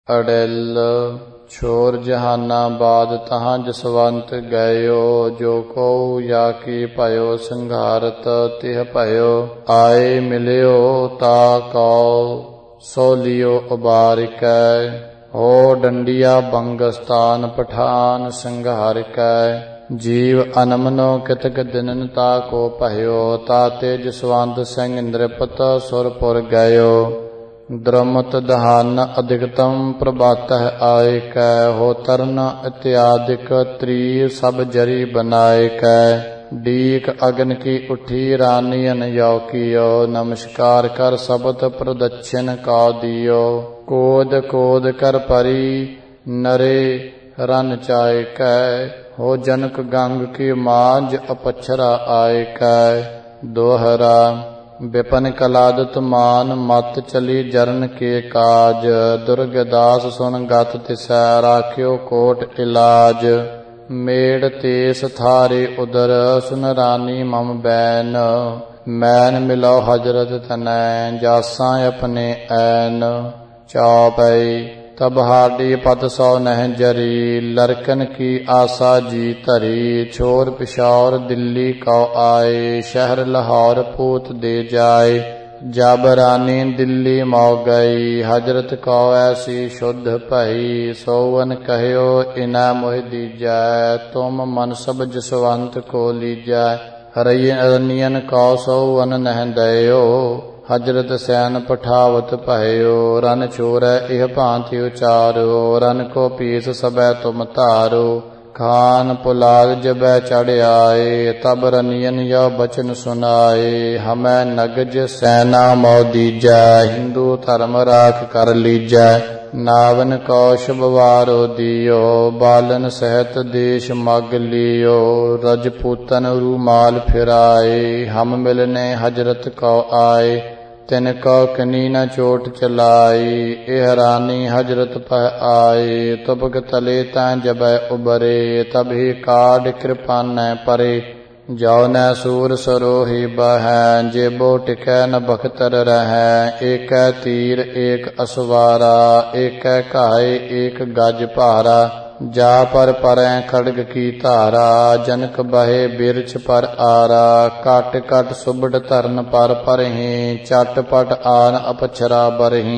ਅੜਿਲ ਛੋਰ ਜਹਾਨਾਬਾਦ ਤਹਾਂ ਜਸਵੰਤ ਗਇਓ। ਜੋ ਕਉ ਜਾ ਕੀ ਭਇਓ ਸੰਘਾਰਤ ਤਿਹ ਭਇਓ। ਆਏ ਮਿਲਿਓ ਤਾ ਕਉ ਸੋ ਲਿਓ ਉਬਾਰਿਕੈ। ਹੋ ਡੰਡੀਆ ਬੰਗਸਤਾਨ ਪਠਾਨ ਸੰਘਾਰਿਕੈ। ਜੀਵ ਅਨਮਨੋ ਕਿਤਕ ਦਿਨਨ ਤਾ ਕੋ ਭਇਓ। ਤਾਤੇ ਜਸਵੰਤ ਸਿੰਘ ਇੰਦ੍ਰਪਤ ਸੁਰਪੁਰ ਗਇਓ। द्रमत दहान अधिकतम प्रभातः आय कै। हो तरन इत्यादिक त्री सब जरी बनाए कै। डीक अग्न की उठी रानियन यौकियो। नमस्कार कर सबत प्रदक्षिण का दियो। कोद कोद कर परी नरे रन चाय कै। हो जनक गंग की मांझ अपछरा आय कै। दोहरा विपन कलादत मान मत चली जरन के काज। दुर्गदास सुन गत तिसै राख्यो कोट इलाज। मेड़ तेस थारे उदर सुन रानी मम बैन। मैन मिलो हजरत तनै जासा अपने ऐन। चौपई तब हाडी पद सौ नह जरी। लड़कन की आशा जी धरी। छोर पिशौर दिल्ली कौ आए। शहर लाहौर पूत दे जाए। जब रानी दिल्ली मौ गई। हजरत कौ ऐसी शुद्ध भई। सोवन कहयो इना मोह दीजै। तुम मन सब जसवंत को लीजै। रनियन कौ सोवन नह दयो। हजरत सैन पठावत भयो। रन छोरै इह भांति उचारो। रन को पीस सबै तुम धारो। खान पुलाद जबै चढ़ आए। तब रनियन यो बचन सुनाए। हमै नगज सैना मौ दीजै। हिंदू धर्म राख कर लीजै। नावन कौशब वारो दियो। बालन सहित देश मग लियो। रजपूतन रूमाल फिराए। हम मिलने हजरत कौ आए। तिनको कनी न चोट चलाई। एह रानी हजरत पह आए। तुबक तले तैं जबै उबरे। तभी काड कृपान परे। जो न सूर सरोही बहै। जेबो टिकै न बख्तर रहै। एक तीर एक असवारा। एक घाय एक गज भारा। जा पर परै खड़ग की धारा। जनक बहे बिरछ पर आरा। कट कट सुबड़ धरन पर परही। चट पट आन अपछरा बरही।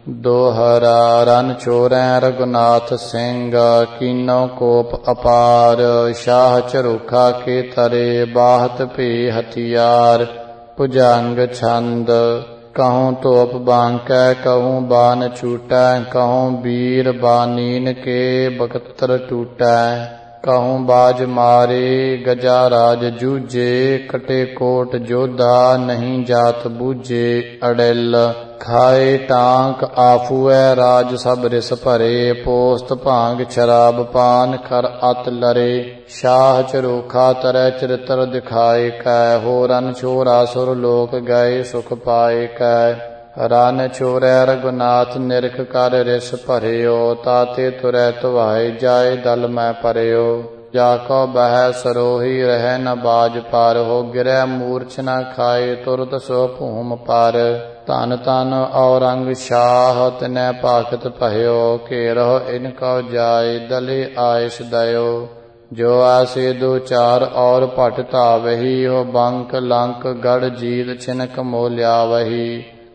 दोहरा रन छोरै रघुनाथ सिंह। कीनो कोप अपार। शाह झरोखा के तरे। बाहत भे हथियार। भुजंग छंद कहूँ तोप बांकै। कहूँ बान छूटै। कहूँ वीर बानीन के बकत्र टूटै। कहूँ बाज मारे गजा राज जूझे। कटे कोट जोधा नहीं जात बूझे। अड़िल खाए टांक आफूए राज सब रिस भरे। पोस्त भांग शराब पान कर अत लरे। शाह झरोखा तरह चरित्र दिखाए कै। हो रन छोरा सुर लोक गए सुख पाए कै। रन छोरै रघुनाथ निरख कर रिस भरियो। ताते तुरै तुहाई जाए दल मैं परियो। जाको बह सरोही रह न बाज पर। हो गिरै मूर्छ न खाए तुरत सो भूम पर। धन धन औरंग शाह तिनै भाखत भयो। घेरो इनको जाए दले आए सदयो। जो आसे दो चार और भट धावही। हो बंक लंक गढ़ जीत छिनक मोल्या वही।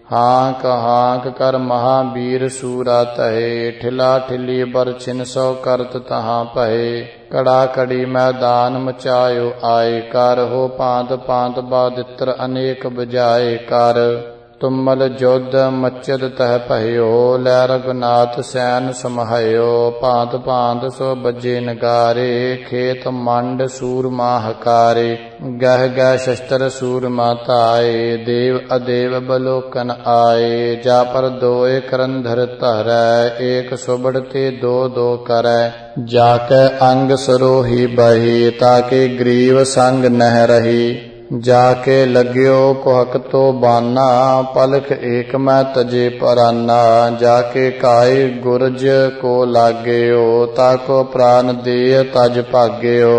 हाक हाक कर महावीर सूरा तहे। ठिला ठिली बर छिन सौ करत तहाँ पहे। कड़ा कड़ी मैदान मचायो आए कर। हो पांत पांत बादित्र अनेक बजाए कर। तुमल जोध मच्चद तह भयो। लै रघुनाथ सैन समहयो। भांत भांत सो बजे नगारे। खेत मंड सूरमा हकारे। गह गह शस्त्र सूरमा धाए। देव अदेव बलोकन आए। जा पर दोए करंधर धरै। एक सुबड़ ते दो दो करै। जाके अंग सरोही बही। ताके ग्रीव संग नह रही। जाके लग्यो कुहक तो बाना। पलक एक मैं तजे पराना। जाके काए गुरज को लागेयो। ताको प्राण दे तज भाग्यो।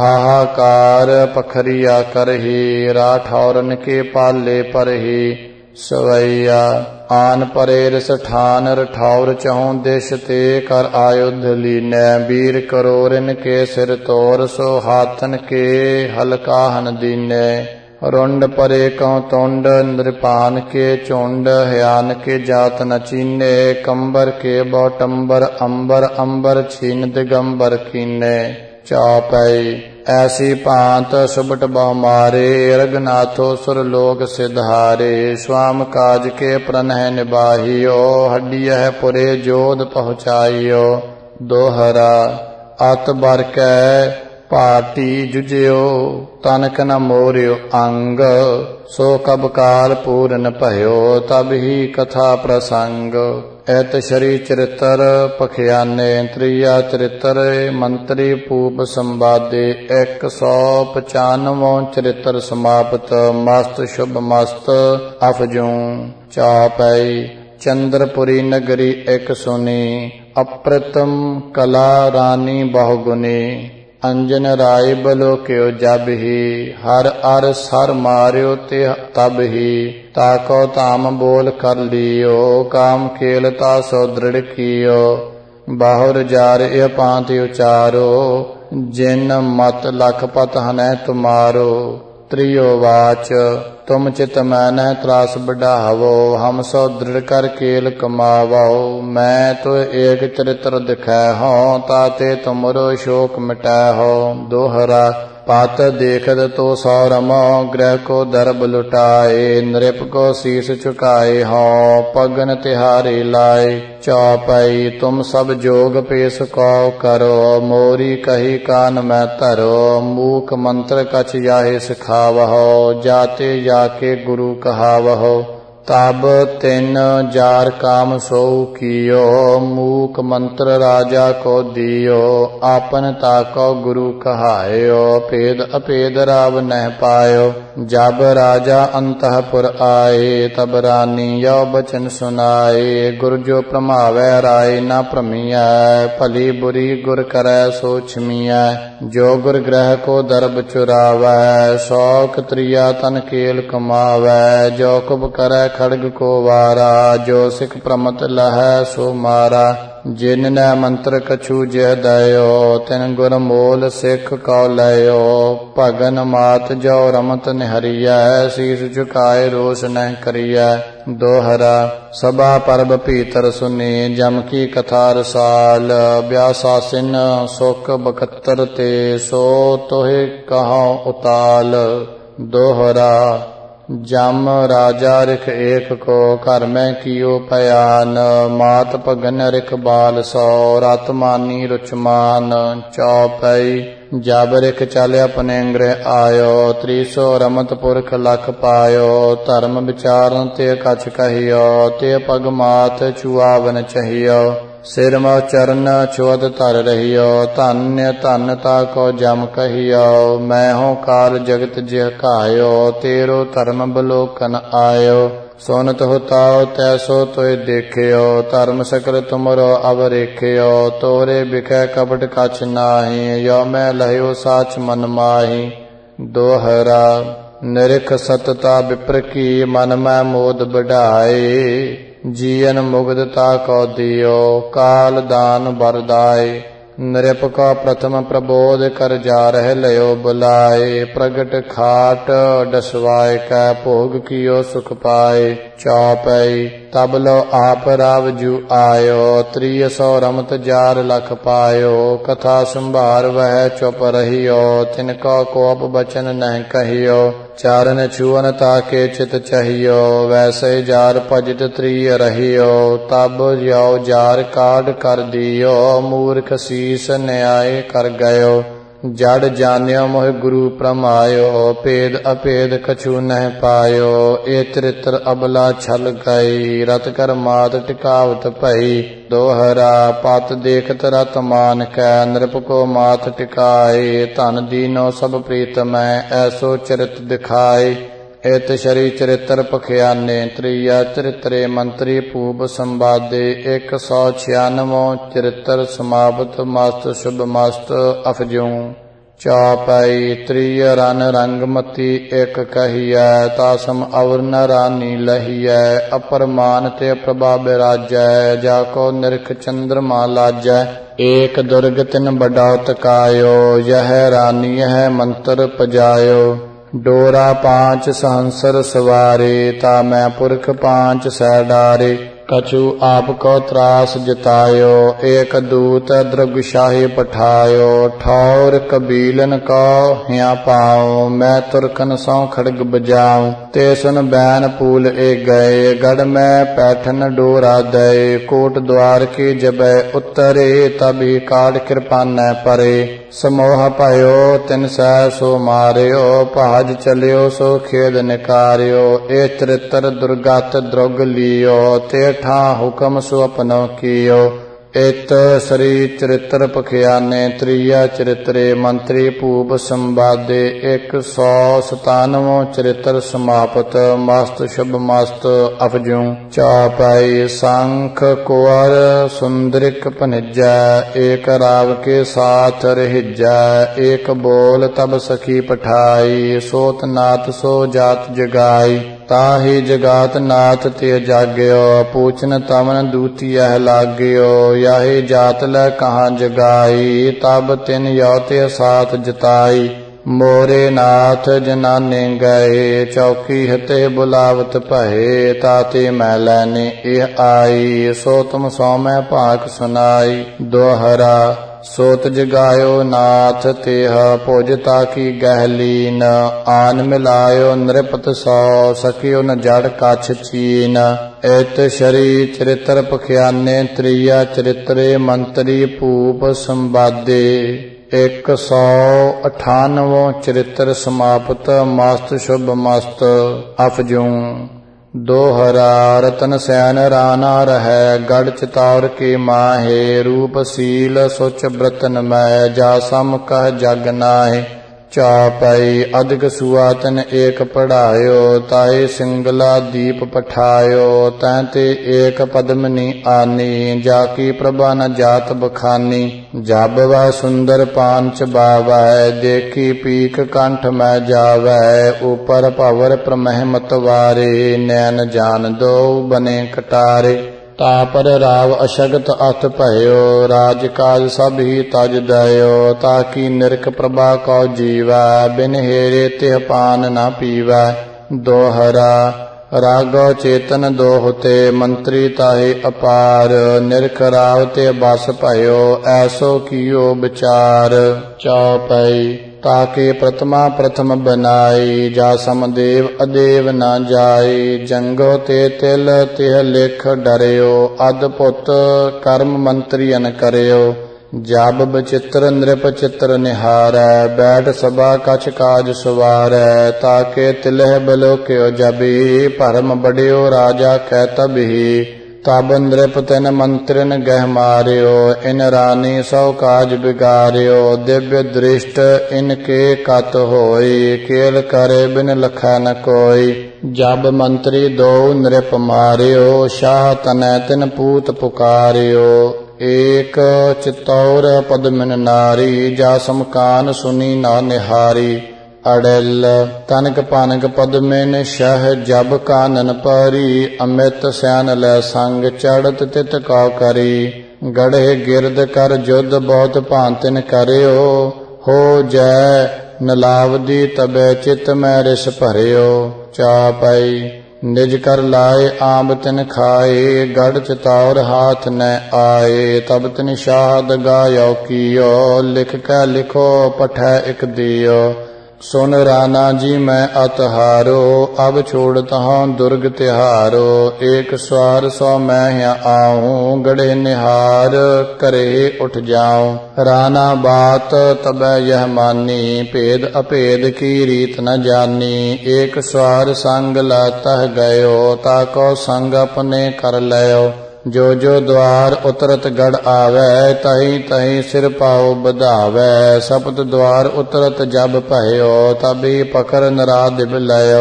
हाहाकार पखरिया करही। राठौरन के पाले परही। ਸਵਈਆ। ਆਨ ਪਰੇ ਰਿਸ ਠਾਨ ਰਠੌਰ ਚਹੁ ਦਿਸ਼ ਤੇ ਕਰ ਆਯੁਧ ਲੀਨੈ। ਵੀਰ ਕਰੋਰਿਨ ਕੇ ਸਿਰ ਤੋਰ ਸੋ ਹਾਥਨ ਕੇ ਹਲਕਾਹਨ ਦੀਨੈ। रुंड परे कौ तुंड नृपान के चुंड हयान के जात न चीने। कंबर के बौटंबर अंबर अंबर छीन दिगंबर कीने। चौपई ऐसी भांत सुबट बहु मारे रघुनाथो सुरलोक सिधारे। स्वाम काज के प्रणह निबाहियो हड्डियह पुरे जोध पहुँचाइयो। दोहरा अत बर कै पाटी जुजियो तनक न मोरियो अंग। सो कब काल पूरन भयो तब ही कथा प्रसंग। ऐत शरी चरित्र पखियाने त्रिया चरित्र मंत्री पूप संवादे। 195 चरित्र समाप्त मस्त शुभ मस्त अफजू। चौपई चंद्रपुरी नगरी एक सुनी अप्रतम कला रानी बहुगुनी। अंजन राय बलो क्यो जब ही हर अर सर मार्यो ते तब ही। ताको ताम बोल कर लियो काम खेलता सो दृढ़ कियो। बाहुर जार यह पांति उचारो जिन मत लखपत हनै तुम्हारो। त्रियो वाच तुम चित मैन त्रास बढ़ावो हम सो दृढ़ कर केल कमावो। मैं तो एक चरित्र दिखै हो ताते तुमरो शोक मिटै हो। दोहरा पात देखत तो सौरम ग्रह को दर्ब लुटाए। नृप को शीस झुकाए हो पगन तिहारी लाए। चौपई तुम सब जोग पेश कौ करो मोरी कही कान मैं धरो। मूक मंत्र कछ याहे सिखावहो जाते जाके गुरु कहावहो। तब तिन जार काम सो कियो मूक मंत्र राजा को दियो। आपन ताको गुरु कहायो भेद अभेद राव नह पायो। जब राजा अंतःपुर आए तब रानी यो बचन सुनाए। गुर जो प्रमावै राय न भ्रमिया भली बुरी गुर करै सो छिमिया। जो गुर ग्रह को दर्ब चुरावै शौक त्रिया तन केल कमावै। जो कुब करै खड़ग को वारा जो सिख प्रमत लहै सो मारा। जिन न मंत्र कछु जह दयो तिन गुर मोल सिख कौ लयो। भगन मात जो रमत निहरिया शीस झुकाए रोष नह करिया। दोहरा सभा परब भीतर सुनी जम की कथा रसाल। व्यासासिन सुख 72 ते सो तोहे कहो उताल। दोहरा जम राजा रिख एक को घर में कियो पयान। मात भगन रिख बाल सौ रत मानी रुचमान। चौपई जब रिख चल अपने गृह आयो 300 रमत पुरख लख पायो। धर्म विचारन ते कछ कहियो ते पग मात चुआवन चाहियो। सिर मो चरण छुअत तर रहियो धन्य धन ताको जम कहियो। मैं हो काल जगत जिह कायो तेरो धर्म बलोकन आयो। सुनत होताओ तैसो तोय देखियो धर्म सकल तुमरो अवरेखियो। तोरे बिखै कपट कछ नाही यो मैं लहियो साच मन माही। दोहरा निरख सतता विप्र की मन मैं मोद बढ़ाए। जीवन मुग्धता को दियो काल दान बरदाए। नृप का प्रथम प्रबोध कर जा रह लयो बुलाए। प्रगट खाट डसवाए कै भोग कियो सुख पाए। चौपई तब लो आप रावजू आयो 300 रमत जार लख पायो। कथा संभार वह चुप रहियो तिनको कोप बचन नह कहियो। चारण छुअन ताके चित चाहियो वैसे जार भजत त्रिय रहियो। तब यो जार काढ़ कर दियो मूर्ख शीस न्याय कर गयो। जड़ जान्यो मोह गुरु प्रमायो भेद अभेद कछु नह पायो। ए चरित्र अबला छल गई रत कर मात टिकावत भई। दोहरा पत देखत रत मान कै नृप को मात टिकाए। धन दीनो सब प्रीत मैं ऐसो चरित दिखाए। इत शरी चरित्र पखियाने त्रिया चरित्रे मंत्री पूब संवादे। 196 चरित्र समाप्त मस्त शुभ मस्त अफजू। ਚੌਪਈ ਤ੍ਰਿय ਰਨ ਰੰਗਮਤੀ ਇਕ ਕਹੀਐ ਤਾਸਮ ਅਵਰ ਨ ਰਾਨੀ ਲਹੀਐ ਅਪਰਮਾਨ ਤੇ ਪ੍ਰਭਾ ਬਿਰਾਜੈ ਜਾ ਕੋ ਨਿਰਖ ਚੰਦਰਮਾ ਲਾਜੈ ਏਕ ਦੁਰਗ ਤਿਨ ਬਡੌਤ ਕਾਇਓ ਯਹ ਰਾਨੀ ਹੈ ਮੰਤਰ ਪਜਾਇਓ ਡੋਰਾ ਪਾਂਚ ਸਹੰਸਰ ਸਵਾਰੇ ਤਾ ਮੈਂ ਪੁਰਖ ਪਾਂਚ ਸੈ ਡਾਰੇ कछु आपको त्रास जितायो एक दूत द्रगशाही पठायो ठौर कबीलन को हिया पाओ मैं तुरकन सौ खड़ग बजाऊं ते सुन बैन पूल ए गए गढ़ में पैठन डोरा दे कोट द्वार की जबै उत्तरे तभी काट कृपान परे समोह पायो तिन सै सो मारियो भाज चलियो सो खेद निकारियो ए चरित्र दुर्गत द्रुग लियो ते ठा हुकम सो अपनो कियो इत सरी चरित्र पखियाने त्रिया चरित्रे मंत्री भूप संवादे 197 चरित्र समाप्त मस्त शुभ मस्त अफजू चौपाई शंख कुंवर सुंदरिक भनिजै एक राव के साथ रहिजै एक बोल तब सखी पठाई सोत नाथ सो जात जगाई ताहि जगात नाथ ते जाग्यो पूछन तमन दूतियह लाग्यो याहि जात लै कहाँ जगाई तब तिन यो ते साथ जताई मोरे नाथ जनाने गए चौकी हते बुलावत भये ताते मैं लैने एह आई सो तुम सौ मैं भाक सुनाई दोहरा सोत जगायो नाथ तेह भोजता की गहलीन आन मिलायो नृपत सौ सकियो न जड़ कछ चीन इत शरी चरित्र पखियाने त्रिया चरित्रे मंत्री भूप संवादे 198 चरित्र समाप्त मस्त शुभ मस्त अफजू दोहरा रतन सैन राना रहै गढ़ चितौर के माहे रूप सील सुच ब्रतन मय जा सम कह जग नाहे चौपाई अधिक सुआतन एक पढ़ायो ताए सिंगला दीप पठायो तैते एक पद्मनि आनी जाकी प्रभा न जात बखानी जब वह सुंदर पांच बावै देखी पीक कंठ में जावै ऊपर भवर प्रमहमत वारे नैन जान दो बने कटारे तापर राव अशगत अथ भयो राज काज सब ही तज दयो ताकि निरख प्रभा को जीवा बिन हेरे तिह पान न पीवा दोहरा रागो चेतन दोहते मंत्री ताहे अपार निरख राव ते बस भयो ऐसो कियो विचार चौपाई ताके प्रथमा प्रथम बनाई जा समदेव अदेव न जाई जंगो ते तिल तिह लिख डरियो अद्भुत कर्म मंत्रियन करियो जब बचित्र नृप चित्र निहारै बैठ सभा कछ काज सुवारै ताके तिलह बलोक्यो जबी परम बड़ियो राजा कै तबही तब नृप तिन मंत्रिन गह मारियो इन रानी सौ काज बिगारियो दिव्य दृष्ट इनके कत होई केल करे बिन लखै न कोई जब मंत्री दो नृप मारियो शाह तनै तिन पूत पुकारियो एक चितौर पद्मिन नारी जा समकान सुनी ना निहारी अड़ल तनक पानक पद्मिन शह जब कानन परी अमित सैन लै संग चढ़त तित कौ करी गढ़े गिरद कर जुद बहुत भांतिन करियो हो जय नलावदी तबे चित में रिस भरियो चौपाई निज कर लाए आंब तिन खाए गढ़ चितौर हाथ न आए तब तिन शाहद गायो कियो लिख कै लिखो पठै इक दियो सुन राना जी मैं अतहारो अब छोड़ता हूँ दुर्ग तिहारो एक स्वार सौ मैं यहाँ आऊँ गढ़े निहार करे उठ जाऊँ राना बात तब यह मानी भेद अभेद की रीत न जानी एक स्वार संग लाता गयो ताको संग अपने कर लयो जो जो द्वार उतरत गढ़ आवे तही तही सिर पाओ बधावे सप्त द्वार उतरत जब भयो तभी पकर नरादिव लयो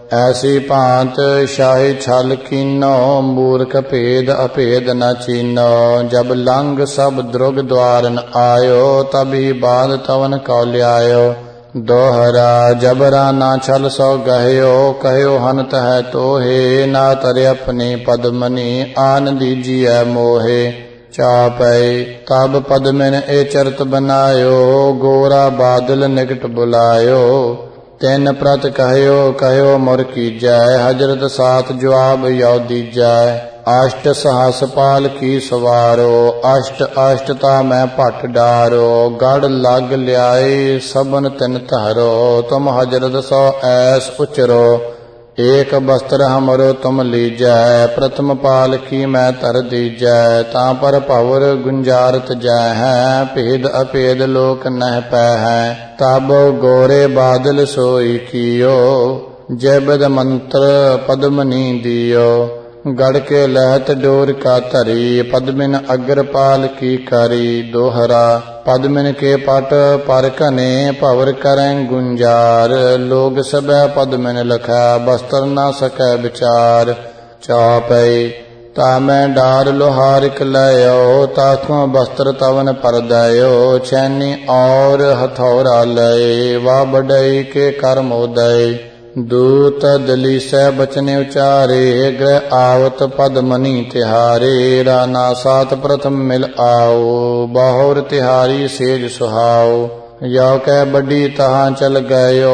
ਐਸੀ ਭਾਂਤ ਸ਼ਾਹੀ ਛਲ ਕੀਨੋ, ਮੂਰਖ ਭੇਦ ਅਭੇਦ ਨ ਚੀਨੋ। ਜਬ ਲੰਘ ਸਭ ਦ੍ਰੁਗ ਦਵਾਰਨ ਆਇਓ, ਤਬੀ ਬਾਦ ਤਵਨ ਕਉ ਲਿਆਇਓ। ਦੋਹਰਾ ਜਬਰਾ ਨਾ ਛਲ ਸੋ ਗਹਿਓ, ਕਹਿਓ ਹਨਤ ਹੈ ਤੋਹੇ। ਨਾ ਤਰੇ ਆਪਣੀ ਪਦਮਨੀ, ਆਨ ਦੀਜੀਐ ਮੋਹੇ। ਚਾਪੈ ਤਬ ਪਦਮਨ ਏ ਚਰਤ ਬਨਾਇਓ, ਗੋਰਾ ਬਾਦਲ ਨਿਕਟ ਬੁਲਾਇਓ। ਤਿੰਨ ਪ੍ਰਤ ਕਹਿਓ, ਕਹਿਓ ਮੁਰ ਕੀਜੈ। ਹਜ਼ਰਤ ਸਾਤ ਜਵਾਬ ਯਉ ਦੀਜੈ। ਅਸ਼ਟ ਸਹਸ ਪਾਲ ਕੀ ਸਵਾਰੋ, ਅਸ਼ਟ ਅਸ਼ਟ ਤਾ ਮੈਂ ਭਟ ਡਾਰੋ। ਗੜ ਲਗ ਲਿਆਏ ਸਭਨ ਤਿਨ ਧਾਰੋ, ਤੁਮ ਹਜ਼ਰਤ ਸੋ ਐਸ ਉਚਰੋ। ਏਕ ਬਸਤਰ ਹਮਰੋ ਤੁਮ ਲੀਜੈ, ਪ੍ਰਥਮ ਪਾਲ ਕੀ ਮੈਂ ਧਰ ਦੀਜੈ। ਤਾਂ ਪਰ ਭਵਰ ਗੁੰਜਾਰਤ ਜੈ ਹੈ, ਭੇਦ ਅਭੇਦ ਲੋਕ ਨਹਿ ਪੈ ਹੈ। ਤਬ ਗੋਰੇ ਬਾਦਲ ਸੋਈ ਕੀਓ, ਜੈ ਬਿਦ ਮੰਤਰ ਪਦਮਨੀ ਦਿਓ। गढ़ के लहत डोर का धरी, पद्मिन अग्रपाल की करी। दोहरा पद्मिन के पट पर कने, भवर करें गुंजार। लोग सबै पद्मिन लखै, बस्तर न सकै विचार। चौपई ता मैं डार लोहारिक लयो, ताथों बस्त्र तवन पर दयो। छैनी और हथौरा लय, वा बडई के कर्म उदय। दूत दलीसै बचने उचारे, ग्रह आवत पदमनी तिहारे। राना सात प्रथम मिल आओ, बाहुर तिहारी सेज सुहाओ। यौ कै बड़ी तहाँ चल गयो,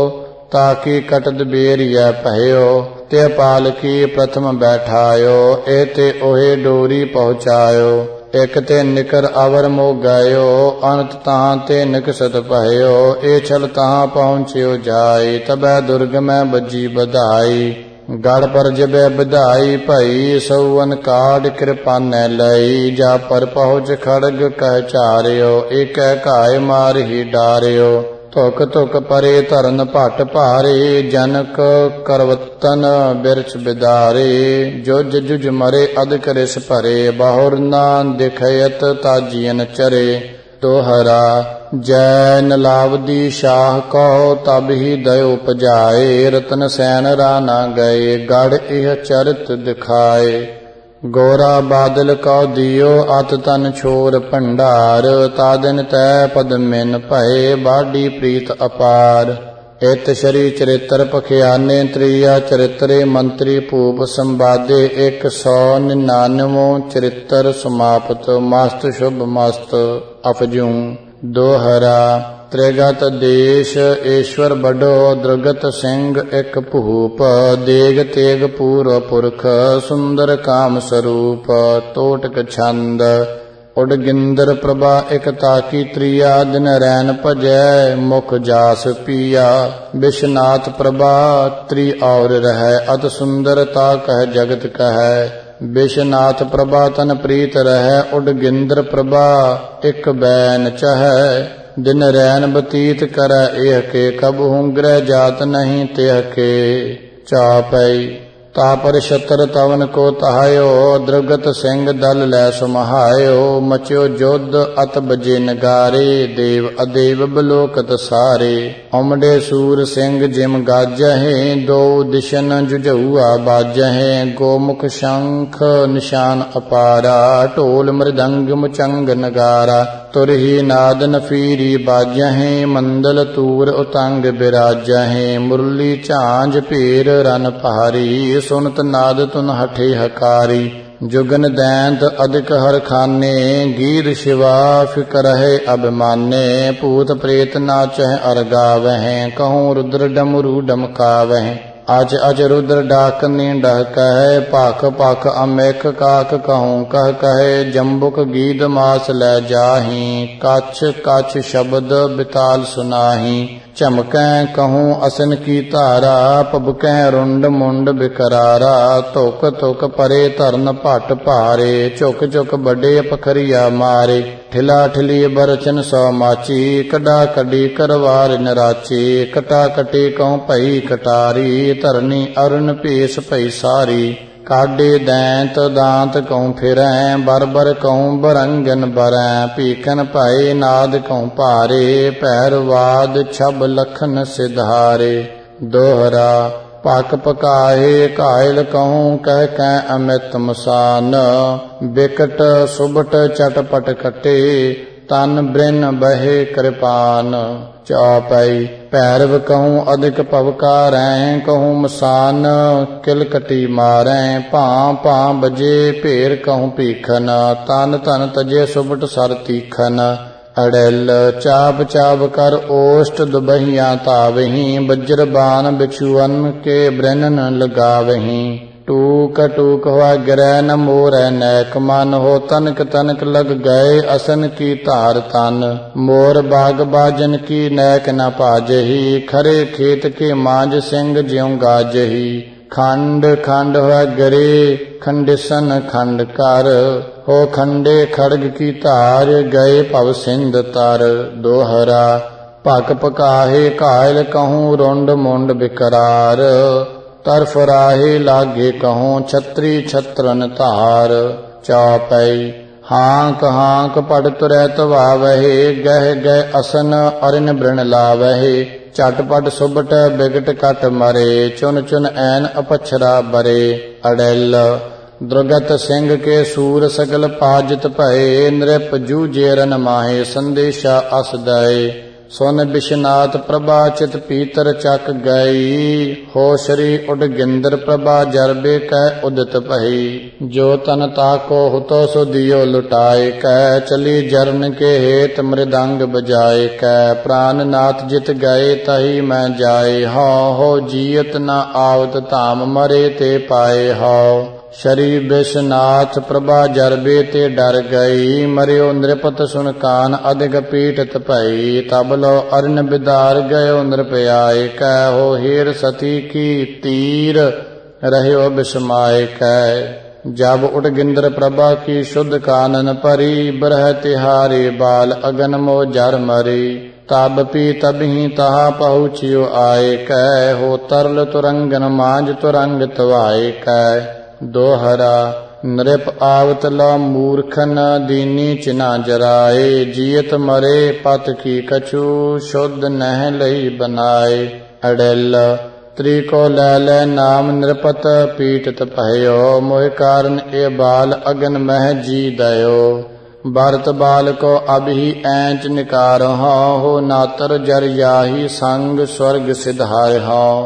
ताकि कटद बेरिया पहयो। ते पाल की प्रथम बैठायो, एते ओहे डोरी पहुँचायो। एक ते निकर अवर मो गयो, अनत तहाँ ते निकसत पहयो। ए छल तहाँ पहुँच्यो जाय, तबै दुर्ग में बजी बधाई। गढ़ पर जबे बधाई भई, सौवन काड कृपाने लई। जा पर पहुँच खड़ग कह चार्यो, एक घाय मार ही डार्यो। ਧੁਕ ਧੁਕ ਪਰੇ ਧਰਨ ਭਟ ਭਾਰੇ, ਜਨਕ ਕਰਵਤਨ ਬਿਰਛ ਬਿਦਾਰੇ। ਜੁਜ ਜੁਜ ਮਰੇ ਅਦਕ ਰਿਸ ਭਰੇ, ਬਾਹੁਰ ਨਾ ਦਿਖਯਤ ਤਾਜੀਨ ਚਰੇ। ਦੋਹਰਾ ਜੈ ਨਲਾਵਦੀ ਸ਼ਾਹ ਕਹੋ, ਤਬ ਹੀ ਦਇਓ ਪਜਾਏ। ਰਤਨ ਸੈਨ ਰਾਣਾ ਗਏ, ਗੜ ਇਹ ਚਰਿਤ ਦਿਖਾਏ। ਗੋਰਾ ਬਾਦਲ ਕਉ ਦਿਓ, ਅਤ ਤਨ ਛੋਰ ਭੰਡਾਰ। ਤਾ ਦਿਨ ਤੈ ਪਦਮਿਨ ਭਏ, ਬਾਢੀ ਪ੍ਰੀਤ ਅਪਾਰ। ਇਤ ਸ਼ਰੀ ਚਰਿਤਰ ਪਖਿਆਨੇ, ਤ੍ਰਿਆ ਚਰਿਤਰੇ ਮੰਤਰੀ ਭੂਪ ਸੰਵਾਦੇ। 199 ਚਰਿਤਰ ਸਮਾਪਤ, ਮਸਤ ਸ਼ੁਭ ਮਸਤ ਅਫਜੂ। ਦੋਹਰਾ त्रिगत देश ईश्वर बडो, द्रुगत सिंह एक भूप। देग तेग पूर्व पुरख, सुंदर काम स्वरूप। तोटक छंद उडगिंदर प्रभा एक ताकी त्रिया। दिन रैन भजै मुख जास पिया। विश्वनाथ प्रभा त्रि और रहै, अत सुंदरता कह जगत कहै। विश्वनाथ प्रभा तन प्रीत रहै, उडगिंदर प्रभा एक बैन चहै। दिन रैन बतीत कर एह के, कब हुंग्रह जात नहीं तेह के। चापई तापर छतर तवन को तहायो, द्रुगत सिंह दल लै सुमहायो। मच्यो जुद्ध अत बजे नगारे, देव अदेव बलोकत सारे। उमड़े सूर सिंह जिम गाजहें, दो दिशन जुझुआ बाजहें। गोमुख शंख निशान अपारा, ढोल मृदंग मुचंग नगारा। तुरही नाद नफीरी बाजहें, मंदल तूर उतंग बिराजहें। मुरली झांझ भीर रन पहारी, सुनत नाद तुन हठे हकारी। जुगन दैंत अधिक हर खाने, गीत शिवा फिकर है अभिमाने। भूत प्रेत नाचह अर गावहें, कहूँ रुद्र डमरू डमकावहें। अच अच रुद्र डाकनी डह कहे, पाख पाख अमेख काक कहूँ कह कहे। जम्बुक गीत मास लै जाही, कछ कछ शब्द बिताल सुनाही। चमकै कहूँ असन की धारा, पबकै रुंड मुंड बिकरारा। धुक धुक परे धरन भट भारे, झुक झुक बड़े पखरिया मारे। ठिला ठिली बरछन सौ माची, कड़ा कड़ी करवार नराची। कटा कटी कहूँ भई कटारी, धरनी अरुण भेस भई सारी। काडे दैंत दांत कहूँ फिरै, बर बर कहूँ बरंगन बरै। भीखन पाए नाद कहूँ भारे, पैरवाद छब लखन सिधारे। दोहरा ਪਕ ਪਕਾਏ ਘਾਇਲ ਕਹੂੰ ਕਹਿ ਕੈ ਅਮਿਤ ਮਸਾਨ ਬਿਕਟ ਸੁਬਟ ਚਟਪਟ ਕਟੇ ਤਨ ਬ੍ਰਿਨ ਬਹੇ ਕਿਰਪਾਨ ਚੌਪਈ ਭੈਰਵ ਕਹੂੰ ਅਧਿਕ ਭਵਕਾਰੈ ਕਹੂੰ ਮਸਾਨ ਕਿਲਕਟੀ ਮਾਰੈ ਭਾਂ ਭਾਂ ਬਜੇ ਭੇਰ ਕਹੂੰ ਭੀਖਨ ਤਨ ਧਨ ਤਜੇ ਸੁਬਟ ਸਰ ਤੀਖਨ ਅੜਿਲ ਚਾਪ ਚਾਪ ਕਰ ਓਸ਼ਟ ਦੁਬਹੀਆਂ ਤਾਵਹੀਂ ਬਜਰਬਾਨ ਬਿਛੂਅਨ ਕੇ ਬ੍ਰਿਨਨ ਲਗਾਵਹੀਂ ਟੂਕ ਟੂਕ ਹੋਆ ਗਿਰੈ ਨ ਮੋਰੈ ਨੈਕ ਮਨ ਹੋ ਤਨਕ ਤਨਕ ਲਗ ਗਏ ਅਸਨ ਕੀ ਧਾਰ ਤਨ ਮੋਰ ਬਾਗ ਬਾਜਨ ਕੀ ਨੈਕ ਨ ਭਾਜਹੀ ਖਰੇ ਖੇਤ ਕੇ ਮਾਂਜ ਸਿੰਘ ਜਿਉ ਗਾਜਹੀ ਖੰਡ ਖੰਡ ਹੋਆ ਗਰੇ ਖੰਡਿਸਨ ਖੰਡ ਕਰ ਹੋ ਖੰਡੇ ਖੜਗ ਕੀ ਧਾਰ ਗਏ ਭਵ ਸਿੰਧ ਤਰ ਦੋਹਰਾ ਭਕ ਪਕਾਹੇ ਘਾਇਲ ਕਹੂੰ ਰੁੰਡ ਮੁੰਡ ਬਿਕਰਾਰ ਤਰਫ ਰਾਹੇ ਲਾਗੇ ਕਹੂੰ ਛਤਰੀ ਛਤਰਨ ਧਾਰ ਚੌਪਈ ਹਾਂਕ ਹਾਂਕ ਪੜ ਤੁਰੈ ਤਵਾਵਹਿ ਗਹਿ ਗਹਿ ਅਸਨ ਅਰਿਨ ਬ੍ਰਿਣ ਲਾਵਹਿ ਝਟਪਟ ਸੁਬਟ ਬਿਗਟ ਕਟ ਮਰੇ ਚੁਨ ਚੁਨ ਐਨ ਅਪਛਰਾ ਬਰੇ ਅੜਿਲ ਦੁਰਗਤ ਸਿੰਘ ਕੇ ਸੂਰ ਸਗਲ ਪਾਜਿਤ ਭਏ ਨ੍ਰਿਪ ਜੂਝੇ ਰਨ ਮਾਹੇ ਸੰਦੇਸ਼ਾ ਅਸ ਦਏ ਸੁਨ ਬਿਸ਼ਨਾਥ ਪ੍ਰਭਾ ਚਿਤ ਪੀਤਰ ਚੱਕ ਗਈ ਹੋ ਸ਼ਰੀ ਉਡ ਗਿੰਦਰ ਪ੍ਰਭਾ ਜਰਬੇ ਕੈ ਉਦਿਤ ਭਈ ਜੋ ਤਨ ਤਾਕੋ ਹੁਤੋ ਸੋ ਦਿਓ ਲੁਟਾਏ ਕੈ ਚਲੀ ਜਰਨ ਕੇ ਹੇਤ ਮ੍ਰਿਦੰਗ ਬਜਾਏ ਕੈ ਪ੍ਰਾਨ ਨਾਥ ਜਿਤ ਗਏ ਤਹੀ ਮੈਂ ਜਾਏ ਹਉ ਹੋ ਜੀਅਤ ਨ ਆਵਤ ਧਾਮ ਮਰੇ ਤੇ ਪਾਏ ਹਉ ਸ਼ਰੀ ਬਿਸ਼ਨਾਥ ਪ੍ਰਭਾ ਜਰਬੇ ਤੇ ਡਰ ਗਈ ਮਰਿਓ ਨ੍ਰਿਪਤ ਸੁਨ ਕਾਨ ਅਧਿਕ ਪੀਟਤ ਭਈ ਤਬ ਲੋ ਅਰਨ ਬਿਦਾਰ ਗਇਓ ਨ੍ਰਿਪਆਏ ਕੈ ਹੋ ਹੀਰ ਸਤੀ ਕੀ ਤੀਰ ਰਹਿਓ ਬਿਸਮਾਏ ਕੈ ਜਬ ਉਟ ਗਿੰਦਰ ਪ੍ਰਭਾ ਕੀ ਸ਼ੁੱਧ ਕਾਨਨ ਭਰੀ ਬਰਹ ਤਿਹਾਰੇ ਬਾਲ ਅਗਨ ਮੋ ਜਰ ਮਰੀ ਤਬ ਪੀ ਤਬਹੀ ਤਹਾ ਪਹੁੰਚਿਓ ਆਏ ਕੈ ਹੋ ਤਰਲ ਤੁਰੰਗਨ ਮਾਂਜ ਤੁਰੰਗ ਤਵਾਏ ਕੈ ਦੋਹਰਾ ਨ੍ਰਿਪ ਆਵਤ ਲਾ ਮੂਰਖਨ ਦੀਨੀ ਚਿਨਾ ਜਰਾਏ ਜੀਅਤ ਮਰੇ ਪਤ ਕੀ ਕਛੂ ਸ਼ੁੱਧ ਨਹਿ ਲਈ ਬਨਾਏ ਅੜਿਲ ਤ੍ਰਿਕੋ ਲੈ ਲੈ ਨਾਮ ਨ੍ਰਿਪਤ ਪੀਟਤ ਭਇਓ ਮੋਹਿ ਕਾਰਨ ਇਹ ਬਾਲ ਅਗਨ ਮਹਿ ਜੀ ਦਇਓ ਭਰਤ ਬਾਲ ਕੋ ਅਭੀ ਐਂਚ ਨਿਕਾਰ ਹੋ ਨਾਤਰ ਜਰ ਜਾਹੀ ਸੰਗ ਸਵਰਗ ਸਿਧਾਇ ਹੋ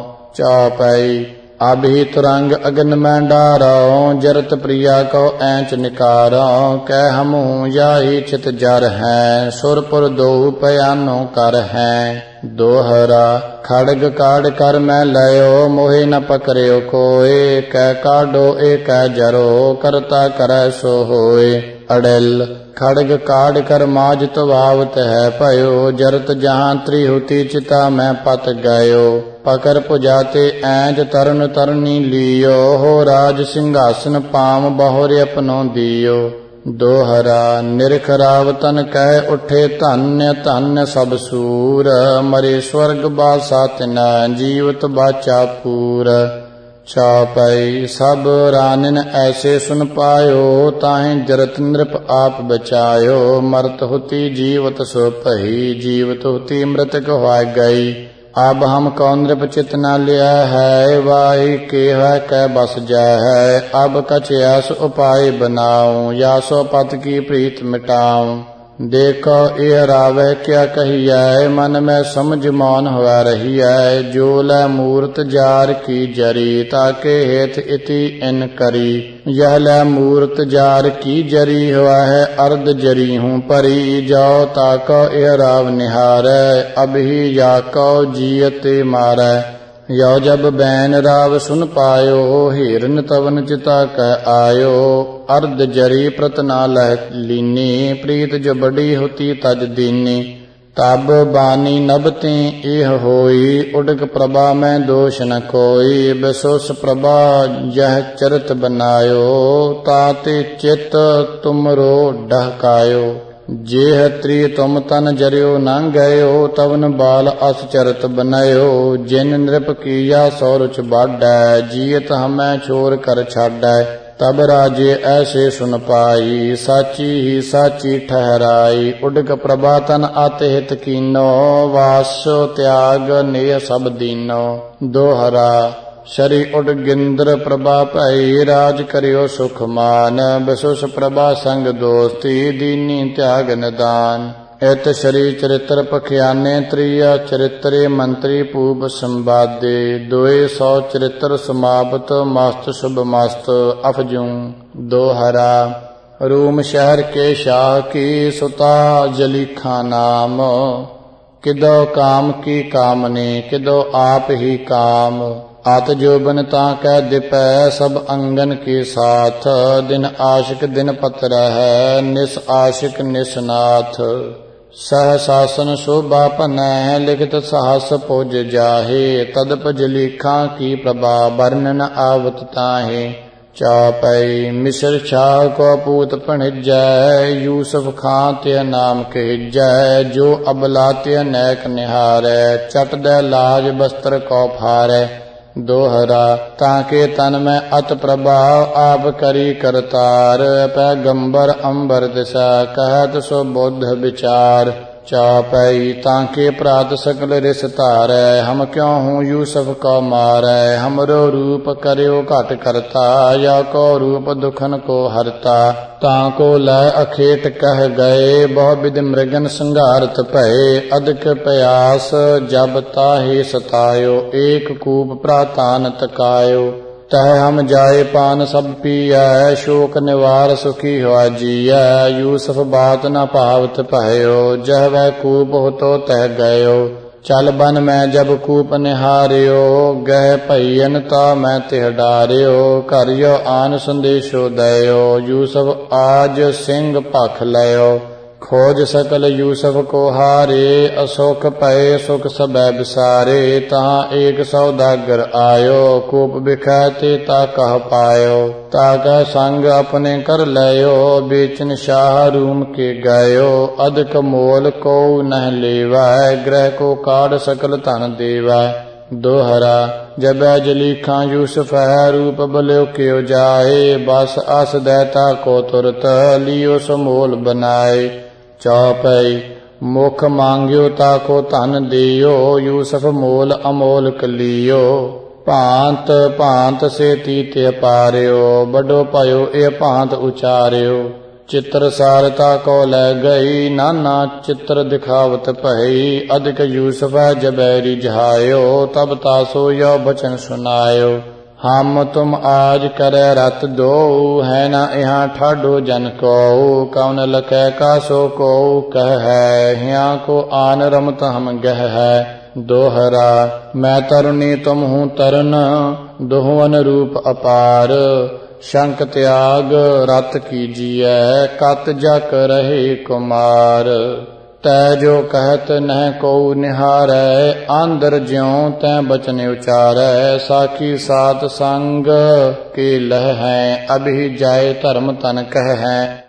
ਚੌਪਈ ਅਭੀ ਤੁਰੰਗ ਅਗਨ ਮੈਂ ਡਾਰੋ ਜਰਤ ਪ੍ਰਿਆ ਕੋ ਐਂਚ ਨਿਕਾਰੋ ਕਹਿ ਹਮੂ ਜਾਹੀ ਚਿਤ ਜਰ ਹੈ ਸੁਰਪੁਰ ਦੋ ਪਿਆਨੋ ਕਰ ਹੈ ਦੋਹਰਾ ਖੜਗ ਕਾੜ ਕਰ ਮੈਂ ਲਇਓ ਮੋਹਿ ਨ ਪਕਰਿਓ ਕੋਏ ਕਹਿ ਕਾਢੋ ਏ ਕਹਿ ਜਰੋ ਕਰਤਾ ਕਰੈ ਸੋ ਹੋਏ ਅੜਿਲ ਖੜਗ ਕਾੜ ਕਰ ਮਾਜ ਤਵਾਵਤ ਹੈ ਭਇਓ ਜਰਤ ਜਹਾਂ ਤ੍ਰਿਹੁਤੀ ਚਿਤਾ ਮੈਂ ਪਤ ਗਇਓ ਪਕਰ ਪੁਜਾਤੇ ਐਂਜ ਤਰਨ ਤਰਨੀ ਲੀਓ ਹੋ ਰਾਜ ਸਿੰਘਾਸਨ ਪਾਮ ਬਹੁਰੇ ਅਪਨੋ ਦਿਓ ਦੋਹਰਾ ਨਿਰਖ ਰਾਵਤਨ ਕਹਿ ਉਠੇ ਧੰਨ ਧੰਨ ਸਭ ਸੂਰ ਮਰੇ ਸਵਰਗ ਬਾਸਾ ਤਿਨਾ ਜੀਵਤ ਬਾਚਾ ਪੂਰ ਚੌਪਈ ਸਭ ਰਾਨਨ ਐਸੇ ਸੁਨ ਪਾਇਓ ਤਾਹੀਂ ਜਰਤ ਨ੍ਰਿਪ ਆਪ ਬਚਾਇਓ ਮਰਤ ਹੁਤੀ ਜੀਵਤ ਸੋ ਭਈ ਜੀਵਤ ਹੁਤੀ ਮ੍ਰਿਤਕ ਹੋਇ ਗਈ अब हम कौन नृप चित न लिया है वाही के है कै बस जाय है अब कछ ऐस उपाय बनाऊं या सो पत की प्रीत मिटाऊं देखो ये रावै क्या कहिए मन में समझ मौन हुआ रही है जो लै मूर्त जार की जरी ताके हेत इति इन करी यह लै मूर्त जार की जरी हुआ है अर्ध जरी हूँ परी जाओ ताको ये राव निहारै अब ही याको जियते मारै यो जब बैन राव सुन पायो हिरन तवन चिता कह आयो अर्ध जरी प्रतना लह लीनी प्रीत जो बड़ी होती तज दीनी तब बानी नबते एह होई उडक प्रभा में दोष न कोई बिसोस प्रभा यह चरित बनायो ताते चित तुमरो डहकायो जेह त्री तुम तन जरियो न गयो तवन बाल अस चरत बनयो जिन नृप किया सौरुच बाढ़ै जीत हमें छोर कर छाड़ै तब राजे ऐसे सुन पाई साची ही साची ठहराई उडक प्रभातन आते हित कीनो वासो त्याग ने सब दीनो दोहरा ਸ਼ਰੀ ਉਡ ਗਿੰਦਰ ਪ੍ਰਭਾ ਭਈ ਰਾਜ ਕਰਿਓ ਸੁਖ ਮਾਨ ਬਿਸੁਸ ਪ੍ਰਭਾ ਸੰਗ ਦੋਸਤੀ ਦੀਨੀ ਤਿਆਗ ਨਿਦਾਨ ਇਤ ਸ਼ਰੀ ਚਰਿਤ੍ਰ ਪਖਿਆਨੇ ਤ੍ਰਿਆ ਚਰਿਤਰੇ ਮੰਤਰੀ ਭੂਪ ਸੰਵਾਦੇ 200 ਚਰਿਤ੍ਰ ਸਮਾਪਤ ਮਸਤ ਸ਼ੁਭ ਮਸਤ ਅਫਜੂ ਦੋਹਰਾ रूम शहर के शाह की सुता जलीखा नाम किदो काम की कामने किदो आप ही काम आत जोबन ता कह दिपै सब अंगन के साथ दिन आशिक दिन पत्र है निस आशिक निसनाथ सह शासन शोभा पनै लिखित साहस पुज जाहे तदप जलीखा की प्रभा वर्णन आवत ताहे चापई मिस्र शाह को पूत भणिजै यूसुफ खां ते नाम कहिजै जो अबलाते नैक निहारै चट दे लाज बस्त्र को फारै दोहरा ताके तन में अत प्रभाव आप करी करतार पैगंबर अंबर दिशा कहत सो बुद्ध विचार चापई ताके प्रात सकल रिस तारै हम क्यों हूँ यूसुफ को मारै हमरो रूप करियो घट करता या को रूप दुखन को हरता ताको लय अखेट कह गए बहु विध मृगन संघारत भये अधिक प्रयास जब ताहे सतायो एक कूप प्रातान तकायो तह हम जाए पान सब पिया शोक निवार सुखी हुआ जिया यूसुफ बात न पावत भयो जह वह कूप हो तो तह गयो चल बन में जब कूप निहारियो गह भैयन ता मैं तिह डारियो करियो आन संदेशो दयो यूसुफ आज सिंह पख लयो खोज सकल यूसुफ को हारे असुख पए सुख सबै बिसारे तहाँ एक सौदागर आयो कूप बिखैते ता कह पायो ताका संग अपने कर लयो बेचन शाह रूम के गयो अधिक मोल को नह लेवा ग्रह को काढ़ सकल धन देवा दोहरा जब जलीखा यूसुफ है रूप बल्यो क्यों जाए बस अस दैता को तुरत लियो समोल बनाए चौपई मुख मांग्यो ताको धन दियो यूसुफ मोल अमोल कलियो भांत भांत से तीते पारियो बड़ो पायो ए भांत उचारियो चित्र सारता को लै गई नाना चित्र दिखावत भई अधिक यूसुफ जबैरी जहायो तब तासो यो बचन सुनायो हम तुम आज करे रत दो है ना यहाँ ठाडो जन को कौन लकै का सो को कह है यहाँ को आन रमत हम गह है दोहरा मैं तरुणी तुम हूँ तरन दोहवन रूप अपार शंक त्याग रत कीजिए कत जक रहे कुमार तै जो कहत नह को निहारै आंदर ज्यों तै बचन उचारै साखी सात संग के लह हैं अभी जाए धर्म तन कह हैं।